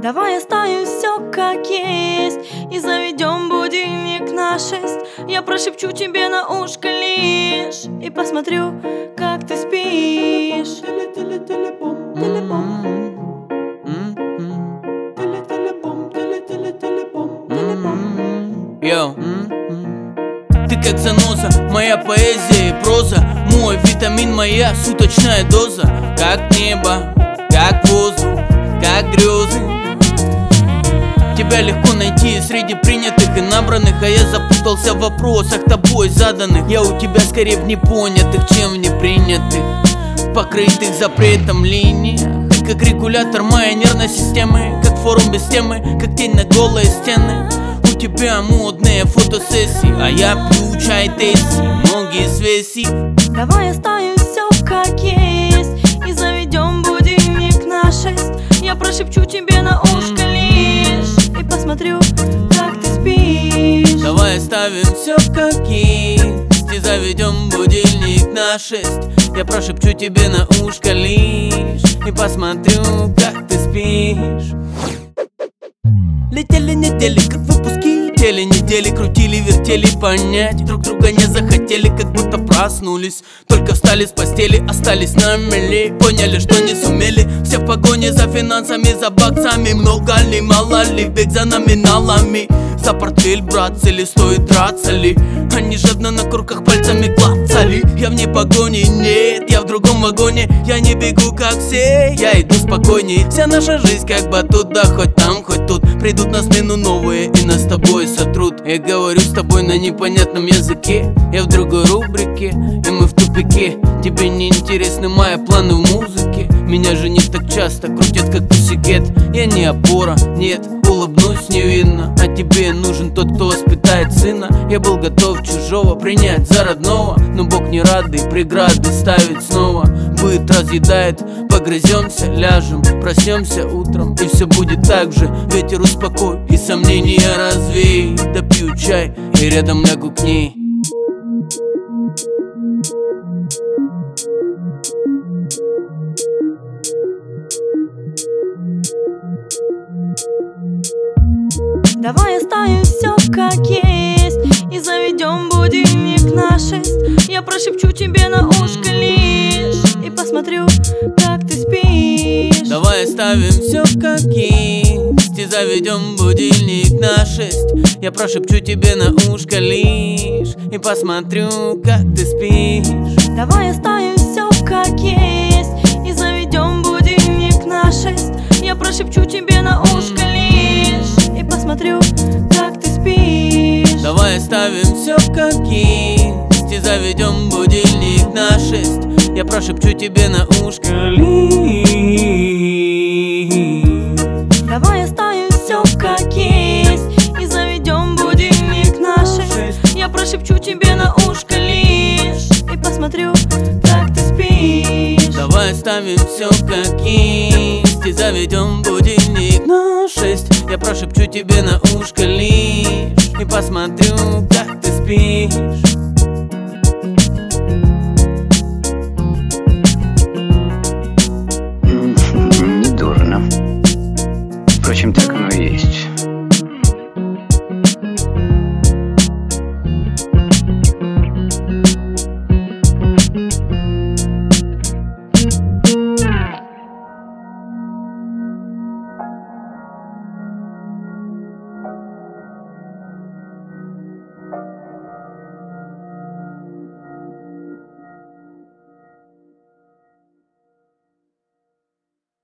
Давай оставим все как есть и заведем будильник на 6. Я прошепчу тебе на ушко лишь и посмотрю, как ты спишь. Йоу. Ты как заноза, моя поэзия и проза, мой витамин, моя суточная доза. Как небо, как воздух, как грезы. Тебя легко найти среди принятых и набранных, а я запутался в вопросах тобой заданных. Я у тебя скорее в непонятых, чем в непринятых, покрытых запретом линиях. Как регулятор моей нервной системы, как форум без темы, как тень на голые стены. У тебя модные фотосессии, а я пью чай Тесси, ноги свеси. Давай оставим все как есть и заведем будильник на 6. Я прошепчу тебе на ушко лишь и посмотрю, как ты спишь. Давай оставим все как есть и заведем будильник на 6. Я прошепчу тебе на ушко лишь и посмотрю, как ты спишь. Летели недели, как выпуски, летели недели, крутили, вертели, понять друг друга не захотели, как будто проснулись, только встали с постели, остались на мели. Поняли, что не сумели, все в погоне за финансами, за баксами. Много ли, мало ли, бег за номиналами. За портфель браться ли, стоит драться ли? Они жадно на курках пальцами клацали. Я вне погони, нет, я в другом вагоне. Я не бегу как все, я иду спокойней. Вся наша жизнь как батут, да хоть там, хоть тут. Придут на смену новые и нас с тобой сотрут. Я говорю с тобой на непонятном языке, я в другой рубрике, и мы в тупике. Тебе не интересны мои планы в музыке. Меня же не так часто крутят, как пусикет. Я не опора, нет, улыбнусь невинно. А тебе нужен тот, кто воспитает сына. Я был готов чужого принять за родного, но Бог не рады преграды ставить снова. Быт разъедает, погрыземся, ляжем, проснемся утром, и все будет так же. Ветер успокой и сомнения развей. Допью чай и рядом лягу к ней. Давай оставим все как есть и заведем будильник на 6. Я прошепчу тебе на ушко лишь и посмотрю, как ты спишь. Давай оставим все как есть и заведем будильник на 6. Я прошепчу тебе на ушко лишь и посмотрю, как ты спишь. Давай оставим все как есть и заведем будильник на 6. Я прошепчу тебе на ушко лишь и посмотрю, как ты спишь. Давай оставим все как есть и заведем будильник на 6. Я прошепчу тебе на ушко лишь. Давай оставим все как есть и заведем будильник на 6. Я прошепчу тебе на ушко лишь и посмотрю, как ты спишь. Давай оставим все как есть и заведем будильник на 6. Я прошепчу тебе на ушко лишь и посмотрю, как ты спишь. Недурно. Впрочем, так